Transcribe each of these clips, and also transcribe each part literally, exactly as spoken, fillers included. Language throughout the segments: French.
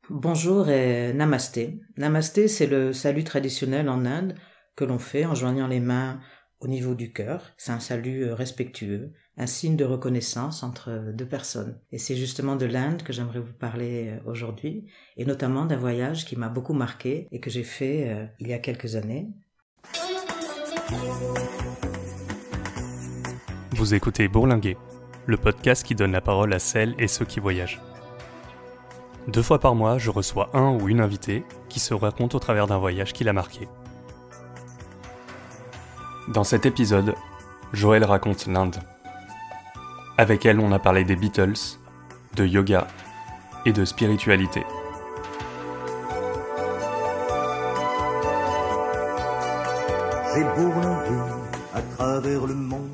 Bonjour et namasté. Namasté, c'est le salut traditionnel en Inde que l'on fait en joignant les mains au niveau du cœur. C'est un salut respectueux, un signe de reconnaissance entre deux personnes. Et c'est justement de l'Inde que j'aimerais vous parler aujourd'hui, et notamment d'un voyage qui m'a beaucoup marqué et que j'ai fait euh, il y a quelques années. Vous écoutez Bourlinguer, le podcast qui donne la parole à celles et ceux qui voyagent. Deux fois par mois, je reçois un ou une invitée qui se raconte au travers d'un voyage qui l'a marqué. Dans cet épisode, Joëlle raconte l'Inde. Avec elle, on a parlé des Beatles, de yoga et de spiritualité. J'ai bourlingué à travers le monde.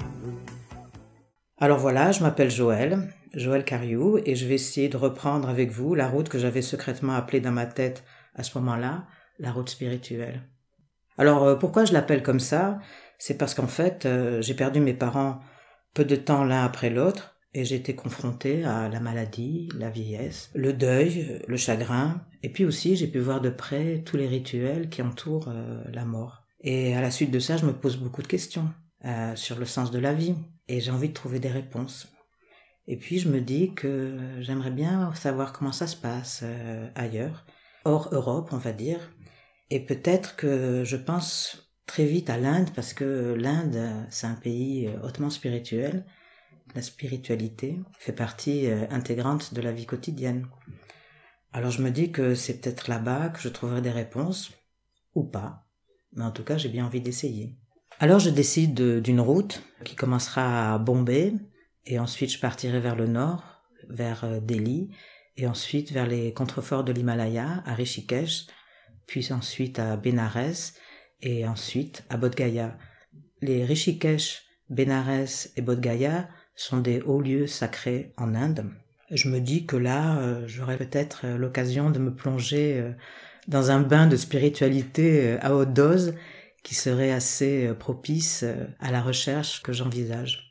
Alors voilà, je m'appelle Joëlle, Joëlle Cariou, et je vais essayer de reprendre avec vous la route que j'avais secrètement appelée dans ma tête à ce moment-là, la route spirituelle. Alors pourquoi je l'appelle comme ça ? C'est parce qu'en fait, euh, j'ai perdu mes parents peu de temps l'un après l'autre, et j'ai été confrontée à la maladie, la vieillesse, le deuil, le chagrin, et puis aussi j'ai pu voir de près tous les rituels qui entourent euh, la mort. Et à la suite de ça, je me pose beaucoup de questions euh, sur le sens de la vie, et j'ai envie de trouver des réponses. Et puis je me dis que j'aimerais bien savoir comment ça se passe euh, ailleurs, hors Europe on va dire, et peut-être que je pense très vite à l'Inde, parce que l'Inde c'est un pays hautement spirituel. La spiritualité fait partie euh, intégrante de la vie quotidienne. Alors je me dis que c'est peut-être là-bas que je trouverai des réponses, ou pas, mais en tout cas j'ai bien envie d'essayer. Alors je décide de, d'une route qui commencera à Bombay, et ensuite je partirai vers le nord, vers Delhi, et ensuite vers les contreforts de l'Himalaya, à Rishikesh, puis ensuite à Bénarès, et ensuite à Bodh Gaya. Les Rishikesh, Bénarès et Bodh Gaya sont des hauts lieux sacrés en Inde. Je me dis que là, euh, j'aurai peut-être l'occasion de me plonger euh, dans un bain de spiritualité euh, à haute dose, qui serait assez propice à la recherche que j'envisage.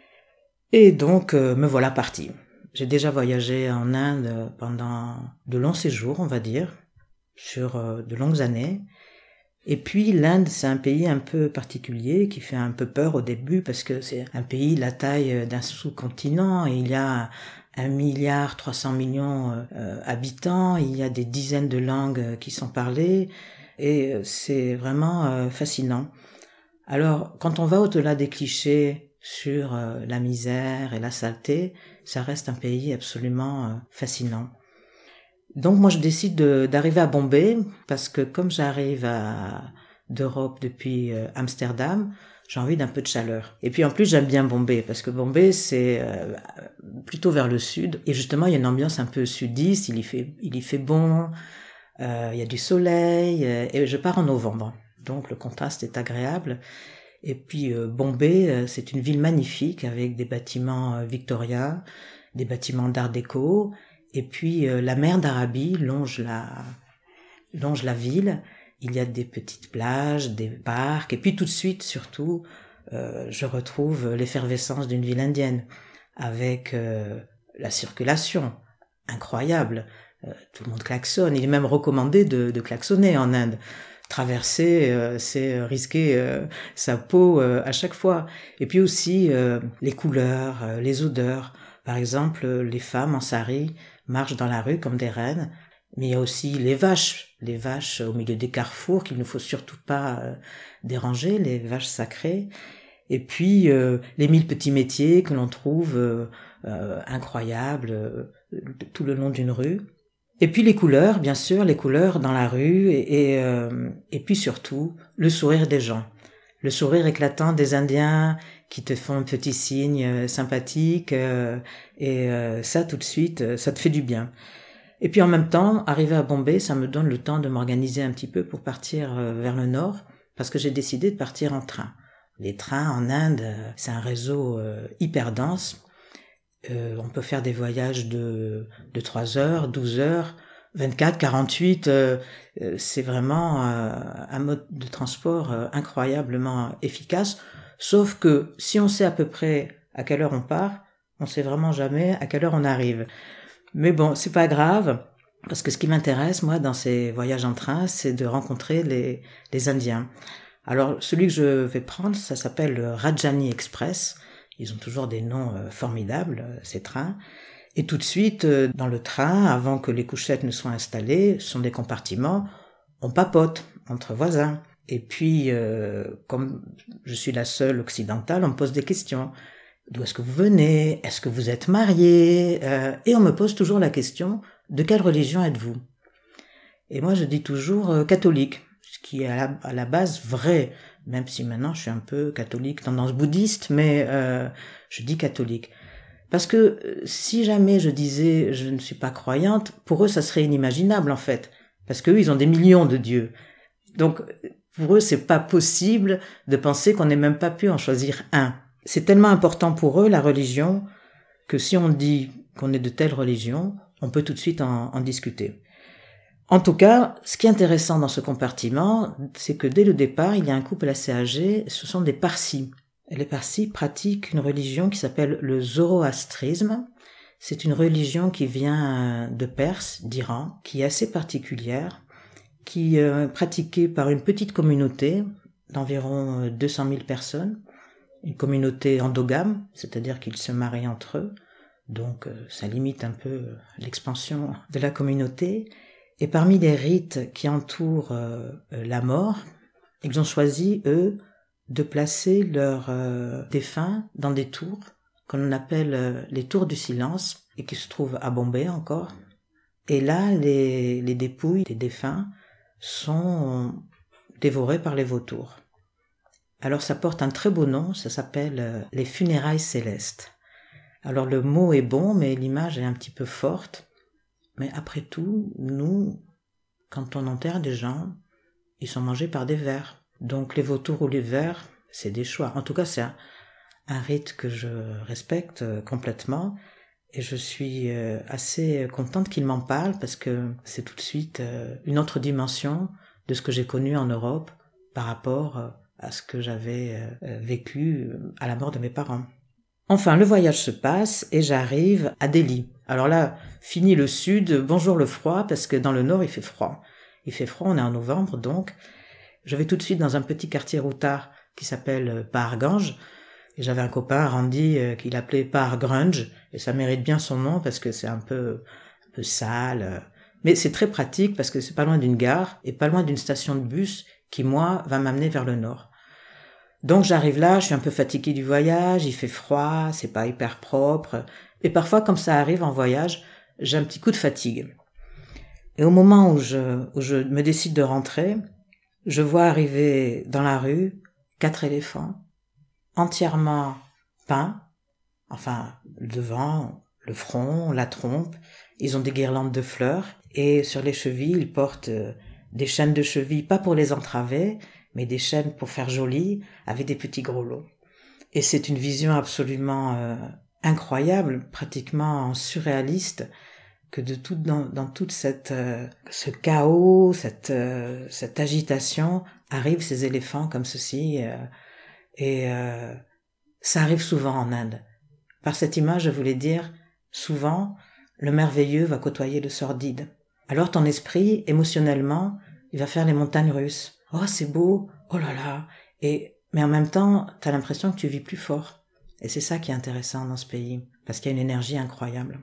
Et donc, euh, me voilà parti. J'ai déjà voyagé en Inde pendant de longs séjours, on va dire, sur euh, de longues années. Et puis, l'Inde, c'est un pays un peu particulier qui fait un peu peur au début parce que c'est un pays de la taille d'un sous-continent et il y a un milliard trois cents millions euh, habitants, il y a des dizaines de langues qui sont parlées. Et c'est vraiment euh, fascinant. Alors, quand on va au-delà des clichés sur euh, la misère et la saleté, ça reste un pays absolument euh, fascinant. Donc moi je décide de, d'arriver à Bombay, parce que comme j'arrive à, d'Europe depuis euh, Amsterdam, j'ai envie d'un peu de chaleur. Et puis en plus j'aime bien Bombay, parce que Bombay c'est euh, plutôt vers le sud, et justement il y a une ambiance un peu sudiste, il y fait, il y fait bon. Il euh, y a du soleil, euh, et je pars en novembre, donc le contraste est agréable. Et puis euh, Bombay, euh, c'est une ville magnifique avec des bâtiments euh, Victoria, des bâtiments d'art déco, et puis euh, la mer d'Arabie longe la, longe la ville. Il y a des petites plages, des parcs, et puis tout de suite, surtout, euh, je retrouve l'effervescence d'une ville indienne, avec euh, la circulation incroyable. Euh, tout le monde klaxonne, il est même recommandé de, de klaxonner en Inde. Traverser, euh, c'est risquer euh, sa peau euh, à chaque fois. Et puis aussi euh, les couleurs, euh, les odeurs. Par exemple, les femmes en sari marchent dans la rue comme des reines, mais il y a aussi les vaches, les vaches au milieu des carrefours qu'il ne faut surtout pas euh, déranger, les vaches sacrées. Et puis euh, les mille petits métiers que l'on trouve euh, euh, incroyables euh, tout le long d'une rue. Et puis les couleurs, bien sûr, les couleurs dans la rue, et, et, euh, et puis surtout, le sourire des gens. Le sourire éclatant des Indiens qui te font un petit signe euh, sympathique, euh, et euh, ça, tout de suite, euh, ça te fait du bien. Et puis en même temps, arriver à Bombay, ça me donne le temps de m'organiser un petit peu pour partir euh, vers le nord, parce que j'ai décidé de partir en train. Les trains en Inde, euh, c'est un réseau euh, hyper dense. Euh, on peut faire des voyages de, de trois heures, douze heures, vingt-quatre, quarante-huit, euh, euh, c'est vraiment euh, un mode de transport euh, incroyablement efficace, sauf que si on sait à peu près à quelle heure on part, on sait vraiment jamais à quelle heure on arrive. Mais bon, c'est pas grave, Parce que ce qui m'intéresse, moi, dans ces voyages en train, c'est de rencontrer les, les Indiens. Alors, celui que je vais prendre, ça s'appelle le Rajdhani Express. Ils ont toujours des noms euh, formidables, euh, ces trains. Et tout de suite, euh, dans le train, avant que les couchettes ne soient installées, ce sont des compartiments, on papote entre voisins. Et puis, euh, comme je suis la seule occidentale, on me pose des questions. D'où est-ce que vous venez? Est-ce que vous êtes mariés? euh, Et on me pose toujours la question, de quelle religion êtes-vous? Et moi, je dis toujours euh, catholique, ce qui est à la, à la base vrai, même si maintenant je suis un peu catholique, tendance bouddhiste, mais euh, je dis catholique. Parce que euh, si jamais je disais je ne suis pas croyante, pour eux, ça serait inimaginable en fait, parce qu'eux, ils ont des millions de dieux. Donc, pour eux, c'est pas possible de penser qu'on n'ait même pas pu en choisir un. C'est tellement important pour eux, la religion, que si on dit qu'on est de telle religion, on peut tout de suite en, en discuter. En tout cas, ce qui est intéressant dans ce compartiment, c'est que dès le départ, il y a un couple assez âgé, ce sont des Parsis. Et les Parsis pratiquent une religion qui s'appelle le zoroastrisme. C'est une religion qui vient de Perse, d'Iran, qui est assez particulière, qui est pratiquée par une petite communauté d'environ deux cent mille personnes, une communauté endogame, c'est-à-dire qu'ils se marient entre eux, donc ça limite un peu l'expansion de la communauté. Et parmi les rites qui entourent euh, la mort, ils ont choisi, eux, de placer leurs euh, défunts dans des tours qu'on appelle euh, les tours du silence et qui se trouvent à Bombay encore. Et là, les, les dépouilles des défunts sont dévorées par les vautours. Alors ça porte un très beau nom, ça s'appelle euh, les funérailles célestes. Alors le mot est bon, mais l'image est un petit peu forte. Mais après tout, nous, quand on enterre des gens, ils sont mangés par des vers. Donc les vautours ou les vers, c'est des choix. En tout cas, c'est un, un rite que je respecte complètement. Et je suis assez contente qu'il m'en parle parce que c'est tout de suite une autre dimension de ce que j'ai connu en Europe par rapport à ce que j'avais vécu à la mort de mes parents. Enfin, le voyage se passe et j'arrive à Delhi. Alors là, fini le sud, bonjour le froid, parce que dans le nord, il fait froid. Il fait froid, on est en novembre, donc je vais tout de suite dans un petit quartier routard qui s'appelle Paharganj. Et j'avais un copain, Randy, euh, qui l'appelait Paharganj, et ça mérite bien son nom parce que c'est un peu, un peu sale. Euh. Mais c'est très pratique parce que c'est pas loin d'une gare et pas loin d'une station de bus qui, moi, va m'amener vers le nord. Donc j'arrive là, je suis un peu fatiguée du voyage, il fait froid, c'est pas hyper propre. Et parfois, comme ça arrive en voyage, j'ai un petit coup de fatigue. Et au moment où je, où je me décide de rentrer, je vois arriver dans la rue quatre éléphants, entièrement peints, enfin le devant, le front, la trompe. Ils ont des guirlandes de fleurs et sur les chevilles, ils portent des chaînes de cheville, pas pour les entraver, mais des chaînes pour faire joli, avec des petits grelots. Et c'est une vision absolument euh, incroyable, pratiquement surréaliste, que de tout dans, dans toute cette euh, ce chaos, cette euh, cette agitation, arrivent ces éléphants comme ceci, euh, et euh, ça arrive souvent en Inde. Par cette image, je voulais dire, souvent, le merveilleux va côtoyer le sordide. Alors ton esprit, émotionnellement, il va faire les montagnes russes. Oh, c'est beau, oh là là, et mais en même temps, t'as l'impression que tu vis plus fort. Et c'est ça qui est intéressant dans ce pays, parce qu'il y a une énergie incroyable.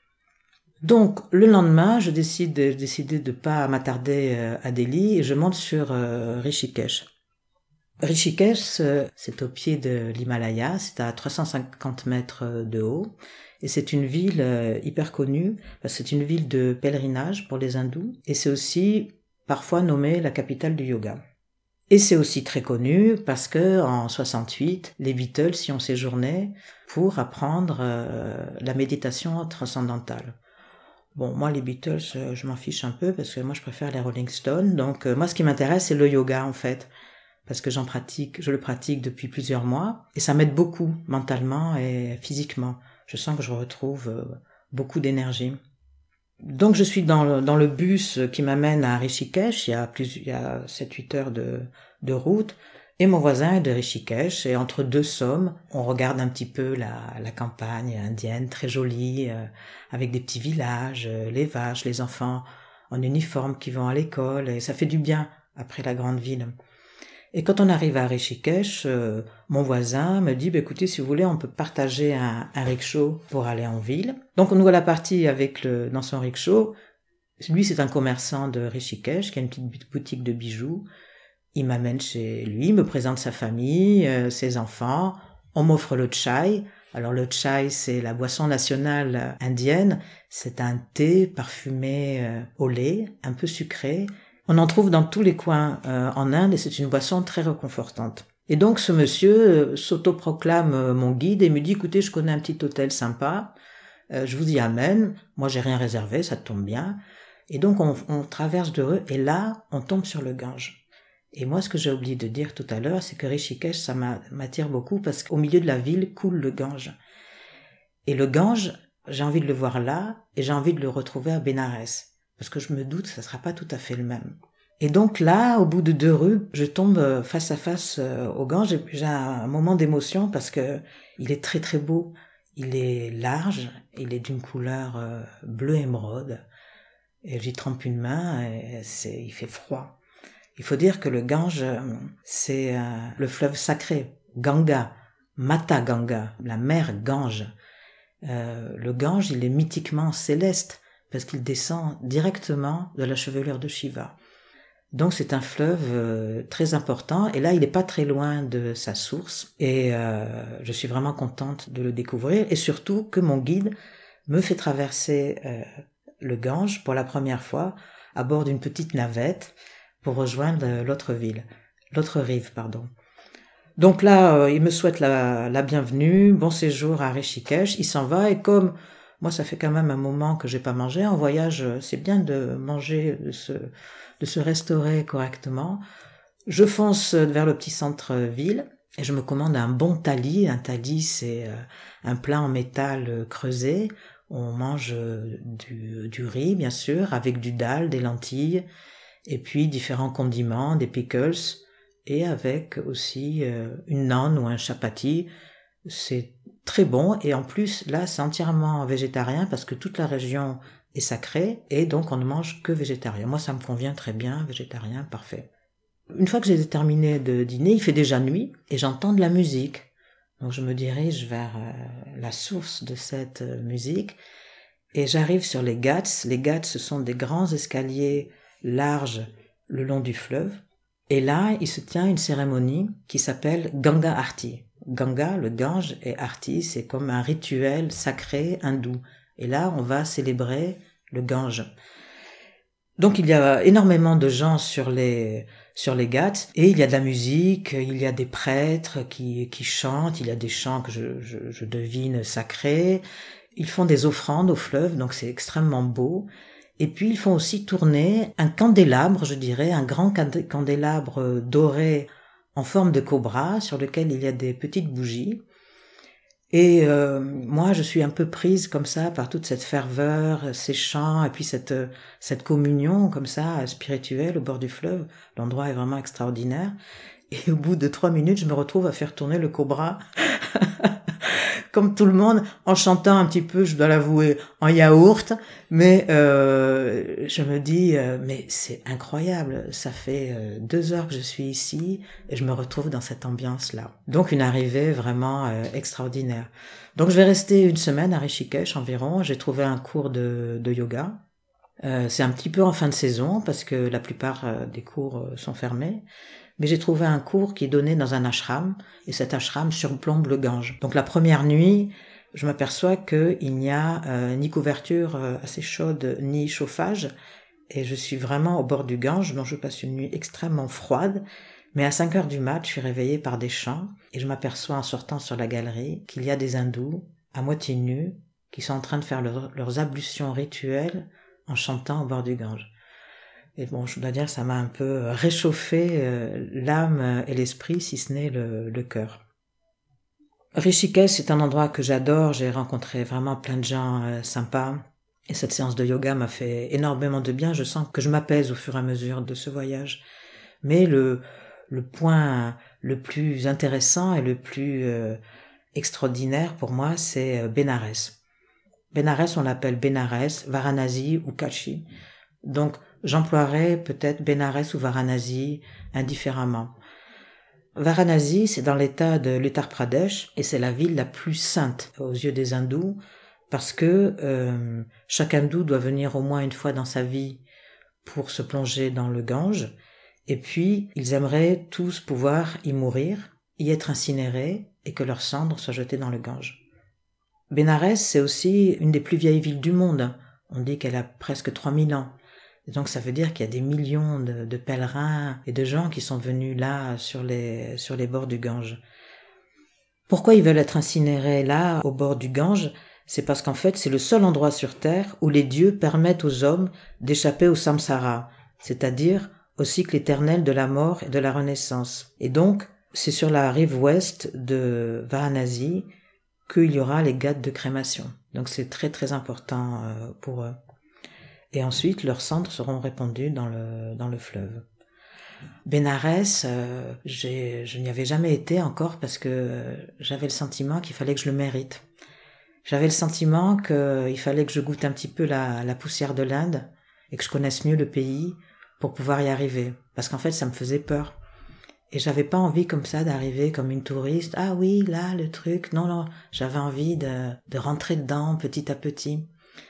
Donc, le lendemain, je décide de, décider de pas m'attarder à Delhi et je monte sur euh, Rishikesh. Rishikesh, c'est au pied de l'Himalaya, c'est à trois cent cinquante mètres de haut, et c'est une ville euh, hyper connue, parce que c'est une ville de pèlerinage pour les hindous, et c'est aussi parfois nommée la capitale du yoga. Et c'est aussi très connu parce que en soixante-huit, les Beatles y ont séjourné pour apprendre euh, la méditation transcendantale. Bon, moi les Beatles, euh, je m'en fiche un peu parce que moi je préfère les Rolling Stones. Donc euh, moi ce qui m'intéresse c'est le yoga en fait, parce que j'en pratique, je le pratique depuis plusieurs mois et ça m'aide beaucoup mentalement et physiquement. Je sens que je retrouve euh, beaucoup d'énergie. Donc je suis dans le, dans le bus qui m'amène à Rishikesh, il y a plus, il y a sept huit heures de, de route. Et mon voisin est de Rishikesh, et entre deux sommes, on regarde un petit peu la, la campagne indienne, très jolie, euh, avec des petits villages, euh, les vaches, les enfants en uniforme qui vont à l'école, et ça fait du bien après la grande ville. Et quand on arrive à Rishikesh, euh, mon voisin me dit, bah, écoutez, si vous voulez, on peut partager un, un rickshaw pour aller en ville. Donc on nous voilà partis avec le, dans son rickshaw. Lui, c'est un commerçant de Rishikesh qui a une petite boutique de bijoux. Il m'amène chez lui, me présente sa famille, euh, ses enfants. On m'offre le chai. Alors le chai, c'est la boisson nationale indienne. C'est un thé parfumé euh, au lait, un peu sucré. On en trouve dans tous les coins euh, en Inde et c'est une boisson très réconfortante. Et donc ce monsieur euh, s'autoproclame euh, mon guide et me dit, écoutez, je connais un petit hôtel sympa, euh, je vous y amène. Moi, j'ai rien réservé, ça tombe bien. Et donc on, on traverse de rue et là, on tombe sur le Gange. Et moi, ce que j'ai oublié de dire tout à l'heure, c'est que Rishikesh, ça m'attire beaucoup parce qu'au milieu de la ville coule le Gange. Et le Gange, j'ai envie de le voir là et j'ai envie de le retrouver à Bénarès. Parce que je me doute que ça sera pas tout à fait le même. Et donc là, au bout de deux rues, je tombe face à face au Gange et j'ai un moment d'émotion parce que il est très très beau. Il est large, il est d'une couleur bleu émeraude. Et j'y trempe une main et c'est, il fait froid. Il faut dire que le Gange, c'est euh, le fleuve sacré, Ganga, Mata Ganga, la mer Gange. Euh, le Gange, il est mythiquement céleste parce qu'il descend directement de la chevelure de Shiva. Donc c'est un fleuve euh, très important et là il n'est pas très loin de sa source et euh, je suis vraiment contente de le découvrir et surtout que mon guide me fait traverser euh, le Gange pour la première fois à bord d'une petite navette pour rejoindre l'autre ville, l'autre rive, pardon. Donc là, euh, il me souhaite la, la bienvenue, bon séjour à Rishikesh, il s'en va, et comme moi ça fait quand même un moment que j'ai pas mangé, en voyage c'est bien de manger, de se, de se restaurer correctement, je fonce vers le petit centre-ville, et je me commande un bon thali. Un thali, c'est euh, un plat en métal creusé, on mange du, du riz bien sûr, avec du dal, des lentilles, et puis différents condiments, des pickles, et avec aussi euh, une naan ou un chapati. C'est très bon, et en plus, là, c'est entièrement végétarien, parce que toute la région est sacrée, et donc on ne mange que végétarien. Moi, ça me convient très bien, végétarien, parfait. Une fois que j'ai terminé de dîner, il fait déjà nuit, et j'entends de la musique. Donc je me dirige vers euh, la source de cette euh, musique, et j'arrive sur les Ghats. Les Ghats, ce sont des grands escaliers large le long du fleuve. Et là, il se tient une cérémonie qui s'appelle Ganga Arti. Ganga, le Gange, et Arti, c'est comme un rituel sacré hindou. Et là, on va célébrer le Gange. Donc, il y a énormément de gens sur les, sur les Ghats, et il y a de la musique, il y a des prêtres qui, qui chantent, il y a des chants que je, je, je devine sacrés. Ils font des offrandes au fleuve, donc c'est extrêmement beau. Et puis, ils font aussi tourner un candélabre, je dirais, un grand candélabre doré en forme de cobra, sur lequel il y a des petites bougies. Et euh, moi, je suis un peu prise comme ça par toute cette ferveur, ces chants, et puis cette, cette communion comme ça, spirituelle, au bord du fleuve. L'endroit est vraiment extraordinaire. Et au bout de trois minutes, je me retrouve à faire tourner le cobra comme tout le monde, en chantant un petit peu, je dois l'avouer, en yaourt, mais euh, je me dis, euh, mais c'est incroyable, ça fait euh, deux heures que je suis ici, et je me retrouve dans cette ambiance-là. Donc une arrivée vraiment euh, extraordinaire. Donc je vais rester une semaine à Rishikesh environ, j'ai trouvé un cours de, de yoga. Euh, c'est un petit peu en fin de saison, parce que la plupart euh, des cours euh, sont fermés. Mais j'ai trouvé un cours qui est donné dans un ashram, et cet ashram surplombe le Gange. Donc la première nuit, je m'aperçois qu'il n'y a euh, ni couverture euh, assez chaude, ni chauffage, et je suis vraiment au bord du Gange, donc je passe une nuit extrêmement froide, mais à cinq heures du mat, je suis réveillée par des chants, et je m'aperçois en sortant sur la galerie qu'il y a des hindous, à moitié nus, qui sont en train de faire leur, leurs ablutions rituelles en chantant au bord du Gange. Et bon, je dois dire, ça m'a un peu réchauffé euh, l'âme et l'esprit, si ce n'est le, le cœur. Rishikesh, c'est un endroit que j'adore. J'ai rencontré vraiment plein de gens euh, sympas. Et cette séance de yoga m'a fait énormément de bien. Je sens que je m'apaise au fur et à mesure de ce voyage. Mais le, le point le plus intéressant et le plus euh, extraordinaire pour moi, c'est Bénarès. Bénarès, on l'appelle Bénarès, Varanasi ou Kashi. Donc, j'emploierais peut-être Bénarès ou Varanasi indifféremment. Varanasi, c'est dans l'état de l'Uttar Pradesh et c'est la ville la plus sainte aux yeux des hindous parce que euh, chaque hindou doit venir au moins une fois dans sa vie pour se plonger dans le Gange et puis ils aimeraient tous pouvoir y mourir, y être incinérés et que leurs cendres soient jetées dans le Gange. Bénarès, c'est aussi une des plus vieilles villes du monde. On dit qu'elle a presque trois mille ans. Et donc ça veut dire qu'il y a des millions de, de pèlerins et de gens qui sont venus là sur les, sur les bords du Gange. Pourquoi ils veulent être incinérés là, au bord du Gange ? C'est parce qu'en fait c'est le seul endroit sur terre où les dieux permettent aux hommes d'échapper au samsara, c'est-à-dire au cycle éternel de la mort et de la renaissance. Et donc c'est sur la rive ouest de Varanasi qu'il y aura les ghats de crémation. Donc c'est très très important pour eux. Et ensuite, leurs cendres seront répandues dans le, dans le fleuve. Bénarès, euh, j'ai, je n'y avais jamais été encore parce que j'avais le sentiment qu'il fallait que je le mérite. J'avais le sentiment qu'il fallait que je goûte un petit peu la, la poussière de l'Inde et que je connaisse mieux le pays pour pouvoir y arriver. Parce qu'en fait, ça me faisait peur. Et j'avais pas envie comme ça d'arriver comme une touriste. Ah oui, là, le truc. Non, non, j'avais envie de, de rentrer dedans petit à petit.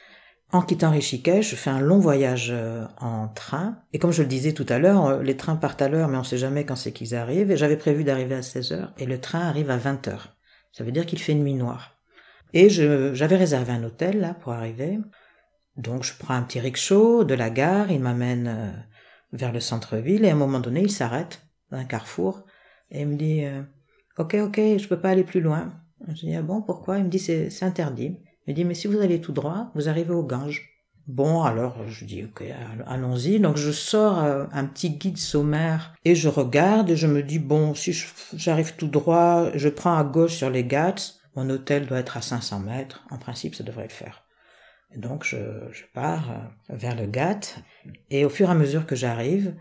En quittant Rishikesh, je fais un long voyage en train. Et comme je le disais tout à l'heure, les trains partent à l'heure, mais on sait jamais quand c'est qu'ils arrivent. Et j'avais prévu d'arriver à seize heures. Et le train arrive à vingt heures. Ça veut dire qu'il fait une nuit noire. Et je, j'avais réservé un hôtel, là, pour arriver. Donc, je prends un petit rickshaw de la gare. Il m'amène vers le centre-ville. Et à un moment donné, il s'arrête dans un carrefour. Et il me dit, euh, ok, ok, je peux pas aller plus loin. Je dis, ah bon, pourquoi? Il me dit, c'est, c'est interdit. Il me dit, mais si vous allez tout droit, vous arrivez au Gange. Bon, alors, je dis, ok, allons-y. Donc, je sors un petit guide sommaire et je regarde et je me dis, bon, si je, j'arrive tout droit, je prends à gauche sur les Ghats, mon hôtel doit être à cinq cents mètres. En principe, ça devrait le faire. Et donc, je, je pars vers le Ghat et au fur et à mesure que j'arrive,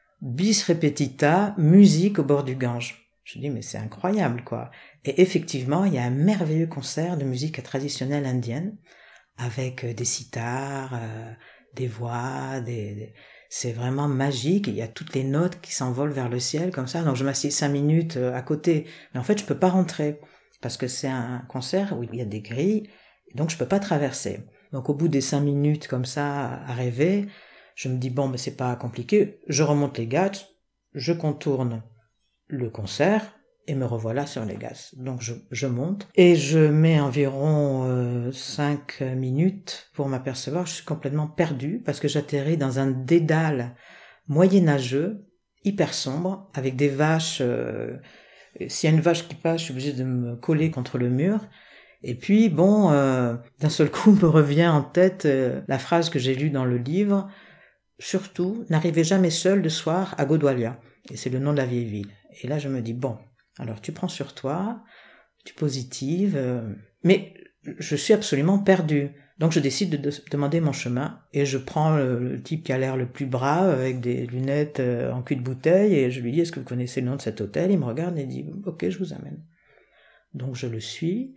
bis repetita, musique au bord du Gange. Je dis, mais c'est incroyable, quoi. Et effectivement, il y a un merveilleux concert de musique traditionnelle indienne, avec des sitars, euh, des voix, des, des... c'est vraiment magique. Il y a toutes les notes qui s'envolent vers le ciel, comme ça. Donc, je m'assieds cinq minutes à côté. Mais en fait, je peux pas rentrer, parce que c'est un concert où il y a des grilles, donc je peux pas traverser. Donc, au bout des cinq minutes, comme ça, à rêver, je me dis, bon, mais c'est pas compliqué. Je remonte les Ghats, je contourne le concert et me revoilà sur les Ghats. Donc je, je monte et je mets environ euh, cinq minutes pour m'apercevoir. Je suis complètement perdu parce que j'atterris dans un dédale moyenâgeux, hyper sombre, avec des vaches. Euh, s'il y a une vache qui passe, je suis obligée de me coller contre le mur. Et puis bon, euh, d'un seul coup me revient en tête euh, la phrase que j'ai lue dans le livre. Surtout, n'arrivez jamais seul le soir à Godwalia. Et c'est le nom de la vieille ville. Et là, je me dis, bon, alors tu prends sur toi, tu positives, euh, mais je suis absolument perdu. Donc je décide de, de demander mon chemin, et je prends le, le type qui a l'air le plus brave, avec des lunettes euh, en cul de bouteille, et je lui dis, est-ce que vous connaissez le nom de cet hôtel? Il me regarde et dit, ok, je vous amène. Donc je le suis,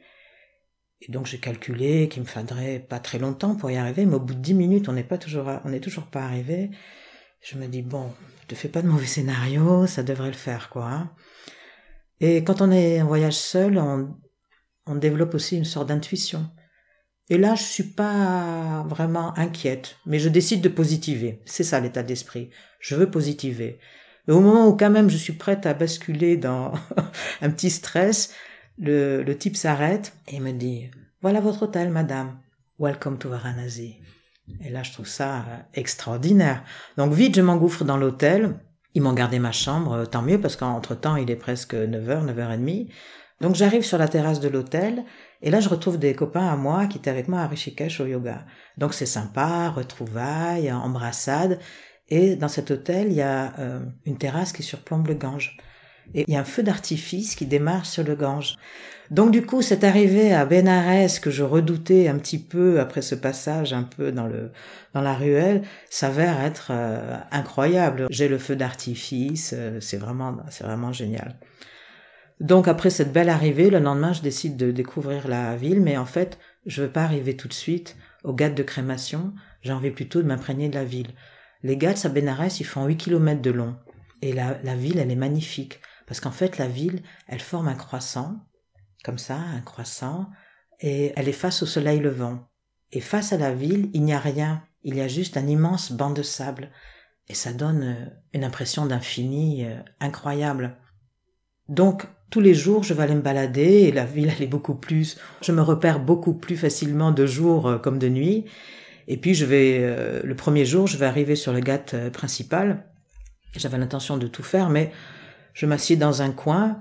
et donc j'ai calculé qu'il me faudrait pas très longtemps pour y arriver, mais au bout de dix minutes, on n'est pas toujours, on n'est toujours pas arrivé. Je me dis, bon, ne te fais pas de mauvais scénario, ça devrait le faire, quoi. Hein. Et quand on est en voyage seul, on, on développe aussi une sorte d'intuition. Et là, je suis pas vraiment inquiète, mais je décide de positiver. C'est ça l'état d'esprit. Je veux positiver. Et au moment où quand même je suis prête à basculer dans un petit stress, le, le type s'arrête et me dit, voilà votre hôtel, madame. Welcome to Varanasi. Et là, je trouve ça extraordinaire. Donc vite, je m'engouffre dans l'hôtel. Ils m'ont gardé ma chambre, tant mieux, parce qu'entre-temps, il est presque neuf heures, neuf heures trente. Donc j'arrive sur la terrasse de l'hôtel, et là, je retrouve des copains à moi qui étaient avec moi à Rishikesh au yoga. Donc c'est sympa, retrouvailles, embrassades. Et dans cet hôtel, il y a euh, une terrasse qui surplombe le Gange. Et il y a un feu d'artifice qui démarre sur le Gange. Donc du coup, cette arrivée à Bénarès que je redoutais un petit peu après ce passage un peu dans le dans la ruelle s'avère être euh, incroyable. J'ai le feu d'artifice, euh, c'est vraiment c'est vraiment génial. Donc après cette belle arrivée, le lendemain, je décide de découvrir la ville, mais en fait, je veux pas arriver tout de suite aux Ghats de crémation, j'ai envie plutôt de m'imprégner de la ville. Les Ghats à Bénarès, ils font huit kilomètres de long. Et la, la ville, elle est magnifique. Parce qu'en fait, la ville, elle forme un croissant, comme ça, un croissant, et elle est face au soleil levant. Et face à la ville, il n'y a rien. Il y a juste un immense banc de sable. Et ça donne une impression d'infini euh, incroyable. Donc, tous les jours, je vais aller me balader, et la ville, elle est beaucoup plus... Je me repère beaucoup plus facilement de jour euh, comme de nuit. Et puis, je vais... Euh, le premier jour, je vais arriver sur le Ghat euh, principal. J'avais l'intention de tout faire, mais je m'assieds dans un coin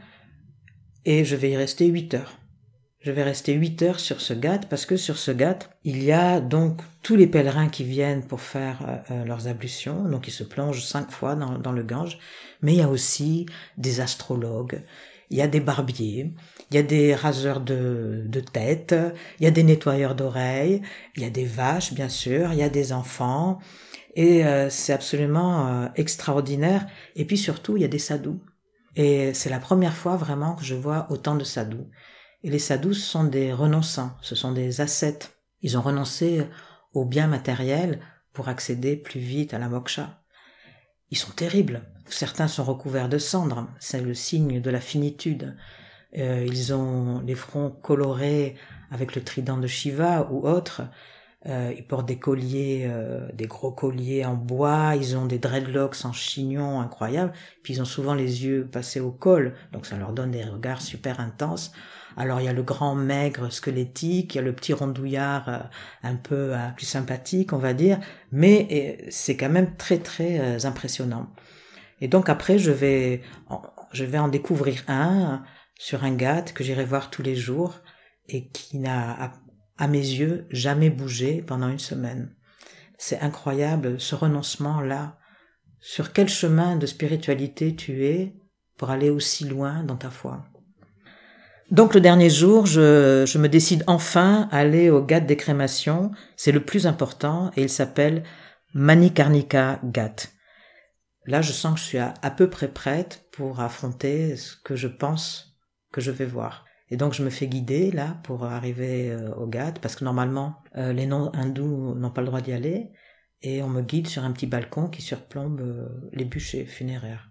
et je vais y rester huit heures. Je vais rester huit heures sur ce Ghat parce que sur ce Ghat, il y a donc tous les pèlerins qui viennent pour faire euh, leurs ablutions, donc ils se plongent cinq fois dans, dans le Gange, mais il y a aussi des astrologues, il y a des barbiers, il y a des raseurs de, de tête, il y a des nettoyeurs d'oreilles, il y a des vaches bien sûr, il y a des enfants, et euh, c'est absolument euh, extraordinaire. Et puis surtout, il y a des sadhus. Et c'est la première fois vraiment que je vois autant de sadhus. Et les sadhus sont des renonçants, ce sont des ascètes. Ils ont renoncé aux biens matériels pour accéder plus vite à la moksha. Ils sont terribles. Certains sont recouverts de cendres, c'est le signe de la finitude. Euh, ils ont les fronts colorés avec le trident de Shiva ou autre. Euh, ils portent des colliers, euh, des gros colliers en bois, ils ont des dreadlocks en chignon incroyables, puis ils ont souvent les yeux passés au col, donc ça leur donne des regards super intenses. Alors il y a le grand maigre squelettique, il y a le petit rondouillard euh, un peu euh, plus sympathique, on va dire, mais euh, c'est quand même très très euh, impressionnant. Et donc après je vais, je vais en découvrir un sur un Ghat que j'irai voir tous les jours et qui n'a à mes yeux, jamais bougé pendant une semaine. C'est incroyable, ce renoncement-là. Sur quel chemin de spiritualité tu es pour aller aussi loin dans ta foi? Donc le dernier jour, je, je me décide enfin à aller au Ghat des crémations. C'est le plus important et il s'appelle Manikarnika Ghat. Là, je sens que je suis à, à peu près prête pour affronter ce que je pense que je vais voir. Et donc je me fais guider là pour arriver euh, au Ghat, parce que normalement euh, les non-hindous n'ont pas le droit d'y aller, et on me guide sur un petit balcon qui surplombe euh, les bûchers funéraires.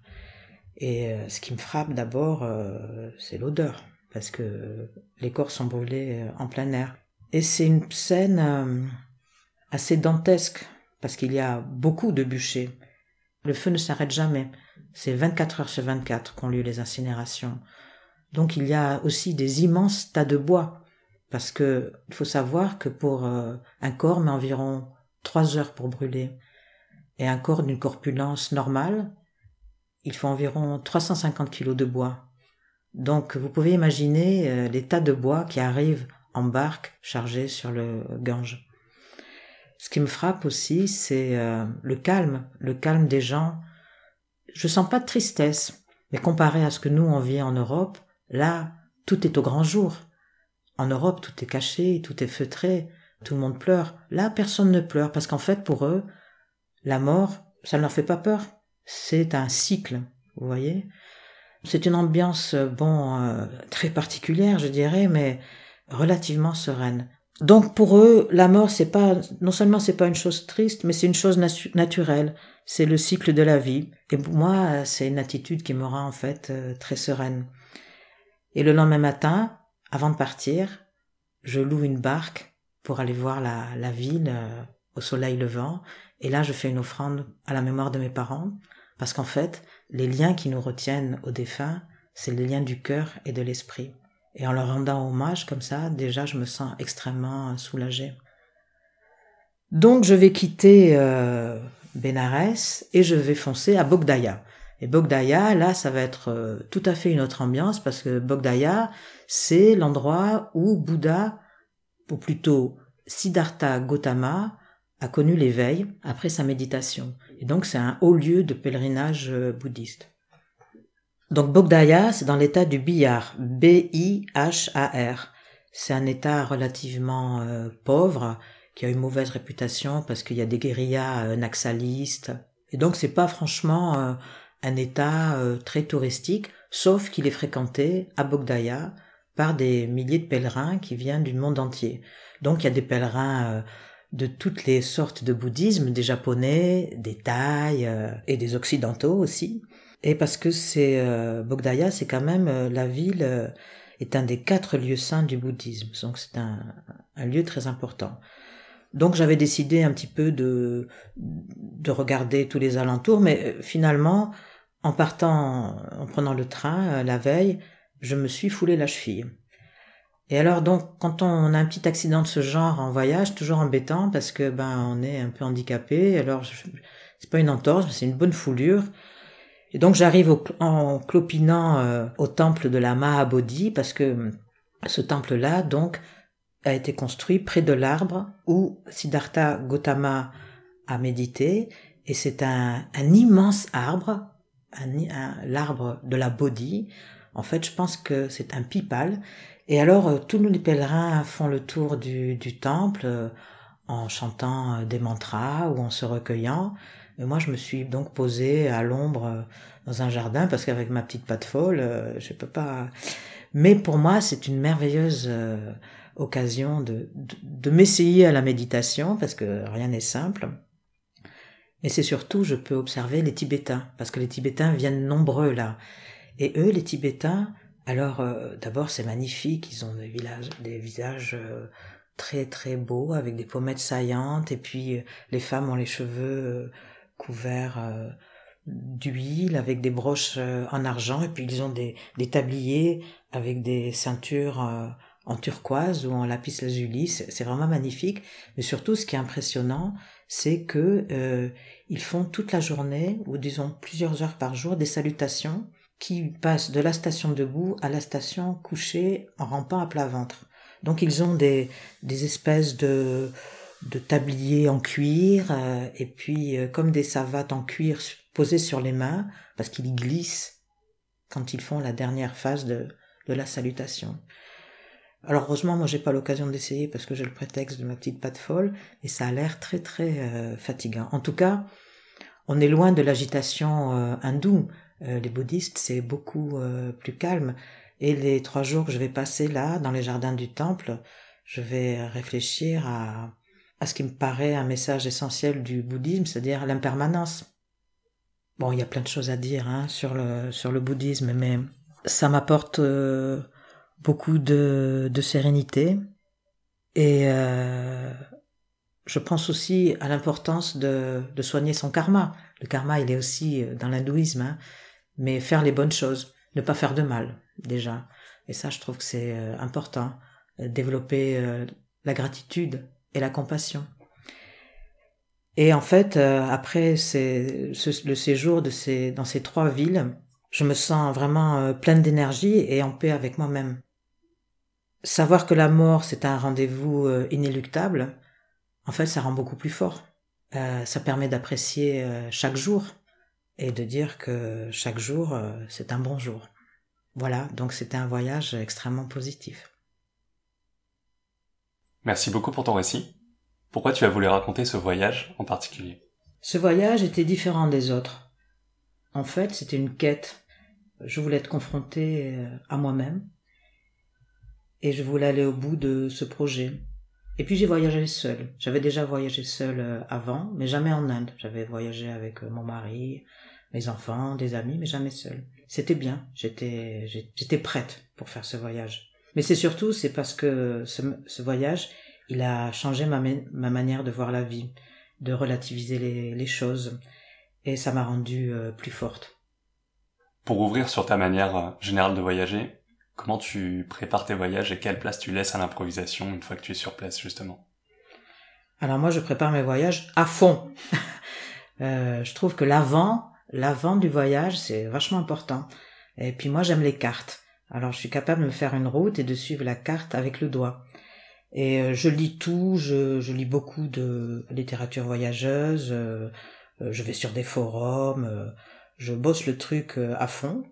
Et euh, ce qui me frappe d'abord, euh, c'est l'odeur, parce que les corps sont brûlés euh, en plein air. Et c'est une scène euh, assez dantesque, parce qu'il y a beaucoup de bûchers. Le feu ne s'arrête jamais, c'est vingt-quatre heures sur vingt-quatre qu'ont lieu les incinérations. Donc il y a aussi des immenses tas de bois, parce que il faut savoir que pour euh, un corps met environ trois heures pour brûler, et un corps d'une corpulence normale, il faut environ trois cent cinquante kilos de bois. Donc vous pouvez imaginer euh, les tas de bois qui arrivent en barque chargés sur le Gange. Ce qui me frappe aussi, c'est euh, le calme, le calme des gens. Je sens pas de tristesse, mais comparé à ce que nous on vit en Europe, là, tout est au grand jour. En Europe, tout est caché, tout est feutré, tout le monde pleure. Là, personne ne pleure, parce qu'en fait, pour eux, la mort, ça ne leur fait pas peur. C'est un cycle, vous voyez. C'est une ambiance, bon, euh, très particulière, je dirais, mais relativement sereine. Donc, pour eux, la mort, c'est pas, non seulement c'est pas une chose triste, mais c'est une chose natu- naturelle. C'est le cycle de la vie. Et pour moi, c'est une attitude qui me rend, en fait, euh, très sereine. Et le lendemain matin, avant de partir, je loue une barque pour aller voir la, la ville euh, au soleil levant. Et là, je fais une offrande à la mémoire de mes parents, parce qu'en fait, les liens qui nous retiennent aux défunts, c'est les liens du cœur et de l'esprit. Et en leur rendant hommage comme ça, déjà, je me sens extrêmement soulagée. Donc, je vais quitter euh, Bénarès et je vais foncer à Bodh Gaya. Et Bodh Gaya, là, ça va être euh, tout à fait une autre ambiance, parce que Bodh Gaya, c'est l'endroit où Bouddha, ou plutôt Siddhartha Gautama, a connu l'éveil après sa méditation. Et donc, c'est un haut lieu de pèlerinage euh, bouddhiste. Donc Bodh-Gaya, c'est dans l'état du Bihar, B I H A R. C'est un état relativement euh, pauvre, qui a une mauvaise réputation parce qu'il y a des guérillas euh, naxalistes. Et donc c'est pas franchement euh, un état euh, très touristique, sauf qu'il est fréquenté à Bodh-Gaya par des milliers de pèlerins qui viennent du monde entier. Donc il y a des pèlerins euh, de toutes les sortes de bouddhisme, des japonais, des thaïs euh, et des occidentaux aussi. Et parce que c'est euh, Bodh-Gaya, c'est quand même euh, la ville euh, est un des quatre lieux saints du bouddhisme, donc c'est un, un lieu très important. Donc j'avais décidé un petit peu de de regarder tous les alentours, mais finalement, en partant, en prenant le train euh, la veille, je me suis foulé la cheville. Et alors donc, quand on a un petit accident de ce genre en voyage, toujours embêtant parce que ben on est un peu handicapé. Alors je, c'est pas une entorse, mais c'est une bonne foulure. Et donc j'arrive au, en clopinant euh, au temple de la Mahabodhi parce que ce temple-là donc a été construit près de l'arbre où Siddhartha Gautama a médité. Et c'est un, un immense arbre, un, un, l'arbre de la Bodhi. En fait, je pense que c'est un pipal. Et alors, euh, tous les pèlerins font le tour du, du temple euh, en chantant euh, des mantras ou en se recueillant. Et moi, je me suis donc posée à l'ombre euh, dans un jardin parce qu'avec ma petite patte folle, euh, je peux pas... Mais pour moi, c'est une merveilleuse euh, occasion de, de, de m'essayer à la méditation parce que rien n'est simple. Et c'est surtout, je peux observer les Tibétains parce que les Tibétains viennent nombreux là. Et eux, les Tibétains, alors euh, d'abord c'est magnifique, ils ont des, villages, des visages euh, très très beaux avec des pommettes saillantes et puis euh, les femmes ont les cheveux euh, couverts euh, d'huile avec des broches euh, en argent et puis ils ont des, des tabliers avec des ceintures euh, en turquoise ou en lapis lazuli, c'est, c'est vraiment magnifique. Mais surtout ce qui est impressionnant, c'est que euh, ils font toute la journée ou disons plusieurs heures par jour des salutations qui passent de la station debout à la station couchée en rampant à plat ventre. Donc ils ont des, des espèces de, de tabliers en cuir euh, et puis euh, comme des savates en cuir posées sur les mains parce qu'ils glissent quand ils font la dernière phase de, de la salutation. Alors heureusement moi j'ai pas l'occasion d'essayer parce que j'ai le prétexte de ma petite patte folle et ça a l'air très très euh, fatigant. En tout cas, on est loin de l'agitation euh, hindoue. Euh, les bouddhistes, c'est beaucoup euh, plus calme. Et les trois jours que je vais passer là, dans les jardins du temple, je vais réfléchir à, à ce qui me paraît un message essentiel du bouddhisme, c'est-à-dire l'impermanence. Bon, il y a plein de choses à dire hein, sur le sur le bouddhisme, mais ça m'apporte euh, beaucoup de, de sérénité. Et euh, je pense aussi à l'importance de, de soigner son karma. Le karma, il est aussi dans l'hindouisme, hein. Mais faire les bonnes choses, ne pas faire de mal, déjà. Et ça, je trouve que c'est euh, important, euh, développer euh, la gratitude et la compassion. Et en fait, euh, après ces, ce, le séjour de ces, dans ces trois villes, je me sens vraiment euh, pleine d'énergie et en paix avec moi-même. Savoir que la mort, c'est un rendez-vous euh, inéluctable, en fait, ça rend beaucoup plus fort. Euh, ça permet d'apprécier euh, chaque jour. Et de dire que chaque jour, euh, c'est un bon jour. Voilà, donc c'était un voyage extrêmement positif. Merci beaucoup pour ton récit. Pourquoi tu as voulu raconter ce voyage en particulier ? Ce voyage était différent des autres. En fait, c'était une quête. Je voulais être confrontée à moi-même. Et je voulais aller au bout de ce projet. Et puis j'ai voyagé seule. J'avais déjà voyagé seule avant, mais jamais en Inde. J'avais voyagé avec mon mari, mes enfants, des amis, mais jamais seule. C'était bien. J'étais, j'étais prête pour faire ce voyage. Mais c'est surtout, c'est parce que ce, ce voyage, il a changé ma, ma manière de voir la vie, de relativiser les, les choses. Et ça m'a rendue euh, plus forte. Pour ouvrir sur ta manière euh, générale de voyager, comment tu prépares tes voyages et quelle place tu laisses à l'improvisation une fois que tu es sur place, justement ? Alors moi, je prépare mes voyages à fond. euh, je trouve que l'avant, l'avant du voyage, c'est vachement important. Et puis moi, j'aime les cartes. Alors je suis capable de me faire une route et de suivre la carte avec le doigt. Et euh, je lis tout, je, je lis beaucoup de littérature voyageuse, euh, je vais sur des forums, euh, je bosse le truc euh, à fond.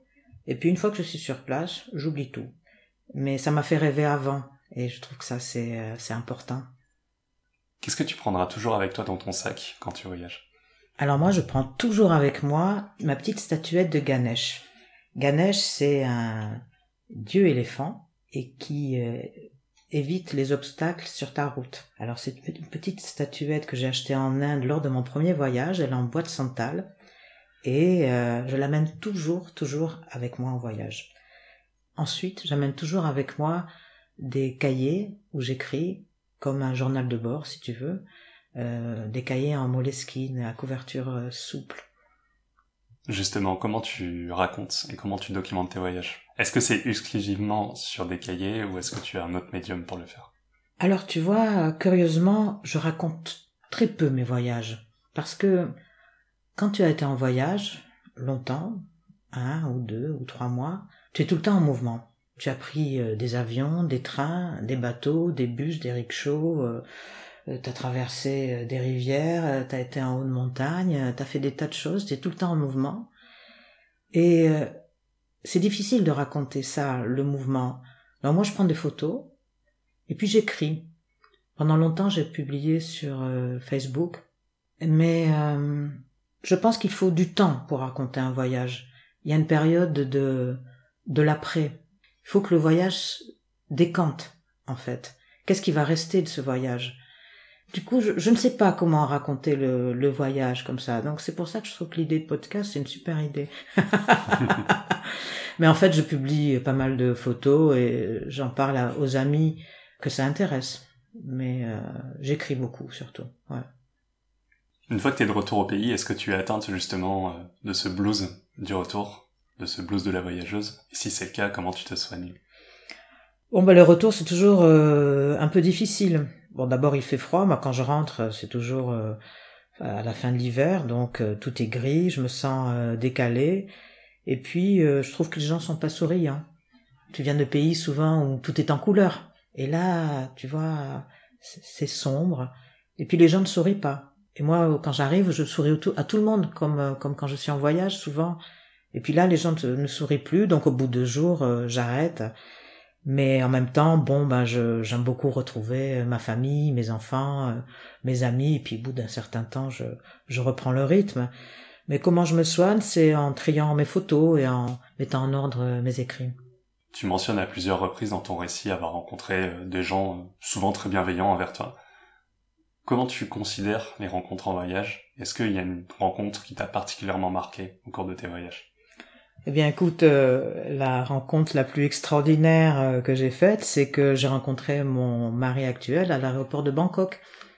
Et puis une fois que je suis sur place, j'oublie tout. Mais ça m'a fait rêver avant, et je trouve que ça c'est, euh, c'est important. Qu'est-ce que tu prendras toujours avec toi dans ton sac quand tu voyages ? Alors moi, je prends toujours avec moi ma petite statuette de Ganesh. Ganesh, c'est un dieu éléphant et qui euh, évite les obstacles sur ta route. Alors c'est une petite statuette que j'ai achetée en Inde lors de mon premier voyage. Elle est en bois de santal et euh, je l'amène toujours, toujours avec moi en voyage. Ensuite, j'amène toujours avec moi des cahiers où j'écris, comme un journal de bord si tu veux, euh, des cahiers en moleskine à couverture euh, souple. Justement, comment tu racontes et comment tu documentes tes voyages ? Est-ce que c'est exclusivement sur des cahiers ou est-ce que tu as un autre médium pour le faire ? Alors tu vois, curieusement, je raconte très peu mes voyages. Parce que quand tu as été en voyage, longtemps, un ou deux ou trois mois, tu es tout le temps en mouvement. Tu as pris euh, des avions, des trains, des bateaux, des bus, des rickshaws, euh, euh, tu as traversé euh, des rivières, euh, tu as été en haute montagne, euh, tu as fait des tas de choses, tu es tout le temps en mouvement. Et euh, c'est difficile de raconter ça, le mouvement. Alors moi je prends des photos, et puis j'écris. Pendant longtemps j'ai publié sur euh, Facebook, mais euh, je pense qu'il faut du temps pour raconter un voyage. Il y a une période de, de l'après. Il faut que le voyage décante, en fait. Qu'est-ce qui va rester de ce voyage ? Du coup, je, je ne sais pas comment raconter le, le voyage comme ça. Donc c'est pour ça que je trouve que l'idée de podcast, c'est une super idée. Mais en fait, je publie pas mal de photos et j'en parle à, aux amis que ça intéresse. Mais euh, j'écris beaucoup, surtout. Ouais. Une fois que tu es de retour au pays, est-ce que tu es atteinte justement euh, de ce blues du retour ? De ce blues de la voyageuse? Et si c'est le cas, comment tu te soignes? Bon, bah, le retour, c'est toujours euh, un peu difficile. Bon, d'abord, il fait froid. Moi, quand je rentre, c'est toujours euh, à la fin de l'hiver, donc euh, tout est gris, je me sens euh, décalée. Et puis, euh, je trouve que les gens sont pas souriants. Tu viens de pays souvent où tout est en couleur. Et là, tu vois, c'est sombre. Et puis, les gens ne sourient pas. Et moi, quand j'arrive, je souris à tout le monde, comme, comme quand je suis en voyage, souvent. Et puis là, les gens ne sourient plus, donc au bout de deux jours, euh, j'arrête. Mais en même temps, bon, ben, je, j'aime beaucoup retrouver ma famille, mes enfants, euh, mes amis, et puis au bout d'un certain temps, je, je reprends le rythme. Mais comment je me soigne, c'est en triant mes photos et en mettant en ordre mes écrits. Tu mentionnes à plusieurs reprises dans ton récit avoir rencontré des gens souvent très bienveillants envers toi. Comment tu considères les rencontres en voyage ? Est-ce qu'il y a une rencontre qui t'a particulièrement marqué au cours de tes voyages ? Eh bien, écoute, euh, la rencontre la plus extraordinaire euh, que j'ai faite, c'est que j'ai rencontré mon mari actuel à l'aéroport de Bangkok.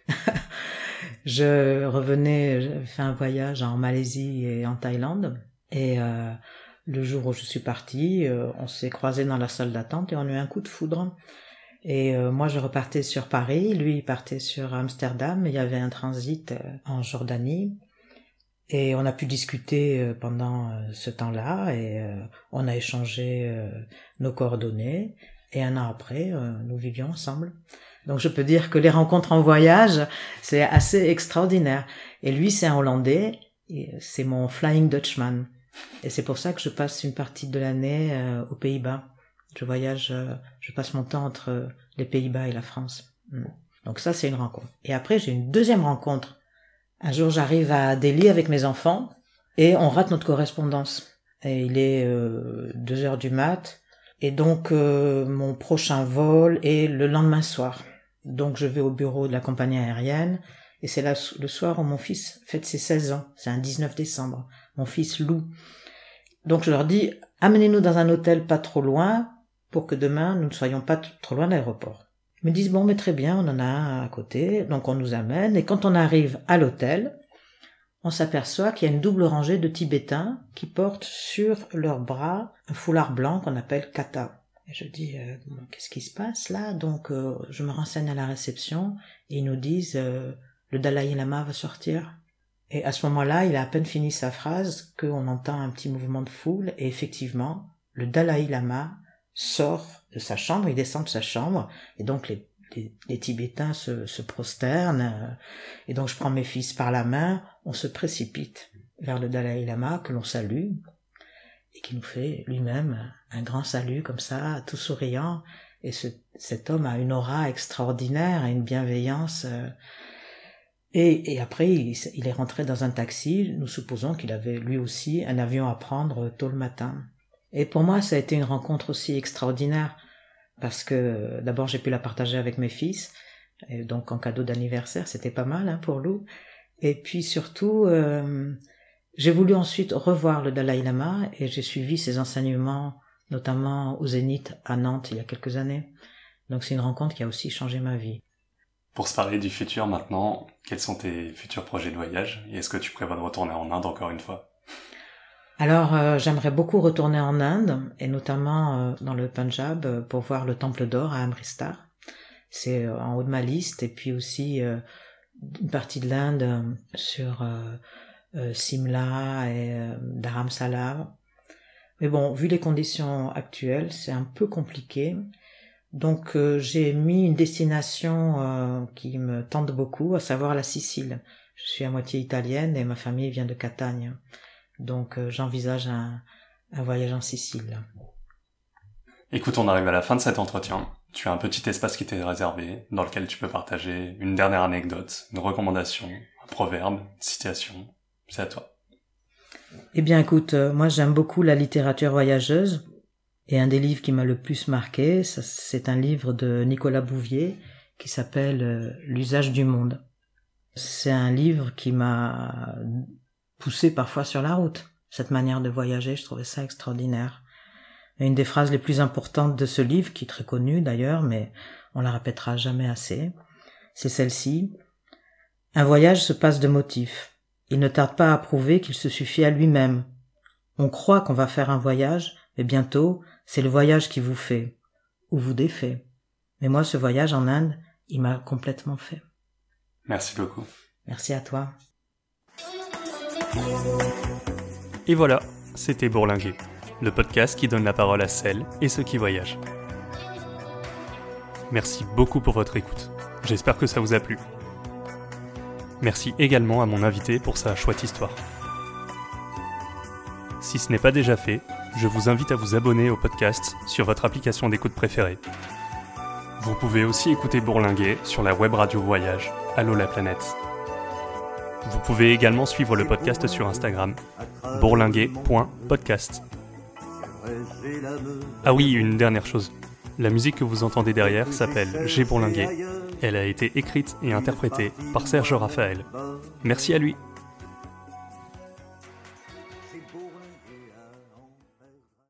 Je revenais, j'avais fait un voyage en Malaisie et en Thaïlande, et euh, le jour où je suis partie, euh, on s'est croisés dans la salle d'attente et on a eu un coup de foudre. Et euh, moi, je repartais sur Paris, lui, il partait sur Amsterdam, il y avait un transit euh, en Jordanie. Et on a pu discuter pendant ce temps-là et euh, on a échangé euh, nos coordonnées et un an après, euh, nous vivions ensemble. Donc je peux dire que les rencontres en voyage, c'est assez extraordinaire. Et lui, c'est un Hollandais, et c'est mon Flying Dutchman. Et c'est pour ça que je passe une partie de l'année euh, aux Pays-Bas. Je voyage, euh, je passe mon temps entre les Pays-Bas et la France. Donc ça, c'est une rencontre. Et après, j'ai une deuxième rencontre. Un jour, j'arrive à Delhi avec mes enfants et on rate notre correspondance. Et il est euh, deux heures du mat. Et donc, euh, mon prochain vol est le lendemain soir. Donc, je vais au bureau de la compagnie aérienne. Et c'est là le soir où mon fils fête ses seize ans. C'est un dix-neuf décembre. Mon fils Lou. Donc, je leur dis, amenez-nous dans un hôtel pas trop loin pour que demain, nous ne soyons pas t- trop loin de l'aéroport. Ils me disent, bon, mais très bien, on en a un à côté, donc on nous amène, et quand on arrive à l'hôtel, on s'aperçoit qu'il y a une double rangée de Tibétains qui portent sur leurs bras un foulard blanc qu'on appelle kata. Et je dis, euh, bon, qu'est-ce qui se passe là? Donc euh, je me renseigne à la réception, et ils nous disent, euh, le Dalai Lama va sortir. Et à ce moment-là, il a à peine fini sa phrase qu'on entend un petit mouvement de foule, et effectivement, le Dalai Lama sort de sa chambre, il descend de sa chambre, et donc les, les, les Tibétains se, se prosternent, euh, et donc je prends mes fils par la main, on se précipite vers le Dalai Lama, que l'on salue, et qui nous fait lui-même un grand salut comme ça, tout souriant. Et ce, cet homme a une aura extraordinaire, une bienveillance. Euh, et, et après, il, il est rentré dans un taxi. Nous supposons qu'il avait lui aussi un avion à prendre tôt le matin. Et pour moi, ça a été une rencontre aussi extraordinaire parce que d'abord, j'ai pu la partager avec mes fils. Et donc, en cadeau d'anniversaire, c'était pas mal hein, pour Lou. Et puis surtout, euh, j'ai voulu ensuite revoir le Dalai Lama et j'ai suivi ses enseignements, notamment au Zénith à Nantes il y a quelques années. Donc c'est une rencontre qui a aussi changé ma vie. Pour se parler du futur maintenant, quels sont tes futurs projets de voyage et est-ce que tu prévois de retourner en Inde encore une fois? Alors euh, j'aimerais beaucoup retourner en Inde et notamment euh, dans le Punjab euh, pour voir le Temple d'Or à Amritsar. C'est euh, en haut de ma liste et puis aussi euh, une partie de l'Inde euh, sur euh, euh, Simla et euh, Dharamsala. Mais bon, vu les conditions actuelles, c'est un peu compliqué. Donc euh, j'ai mis une destination euh, qui me tente beaucoup, à savoir la Sicile. Je suis à moitié italienne et ma famille vient de Catagne. Donc euh, j'envisage un, un voyage en Sicile. Écoute, on arrive à la fin de cet entretien. Tu as un petit espace qui t'est réservé, dans lequel tu peux partager une dernière anecdote, une recommandation, un proverbe, une citation. C'est à toi. Eh bien écoute, euh, moi j'aime beaucoup la littérature voyageuse. Et un des livres qui m'a le plus marqué, ça, c'est un livre de Nicolas Bouvier qui s'appelle euh, L'usage du monde. C'est un livre qui m'a poussé parfois sur la route. Cette manière de voyager, je trouvais ça extraordinaire. Et une des phrases les plus importantes de ce livre, qui est très connue d'ailleurs, mais on la répétera jamais assez, c'est celle-ci. Un voyage se passe de motifs. Il ne tarde pas à prouver qu'il se suffit à lui-même. On croit qu'on va faire un voyage, mais bientôt, c'est le voyage qui vous fait, ou vous défait. Mais moi, ce voyage en Inde, il m'a complètement fait. Merci beaucoup. Merci à toi. Et voilà, c'était Bourlinguer, le podcast qui donne la parole à celles et ceux qui voyagent. Merci beaucoup pour votre écoute. J'espère que ça vous a plu. Merci également à mon invité pour sa chouette histoire. Si ce n'est pas déjà fait, je vous invite à vous abonner au podcast sur votre application d'écoute préférée. Vous pouvez aussi écouter Bourlinguer sur la web radio Voyage, Allô la planète. Vous pouvez également suivre le podcast sur Instagram, bourlinguer point podcast. Ah oui, une dernière chose. La musique que vous entendez derrière s'appelle J'ai Bourlinguer. Elle a été écrite et interprétée par Serge Raphaël. Merci à lui.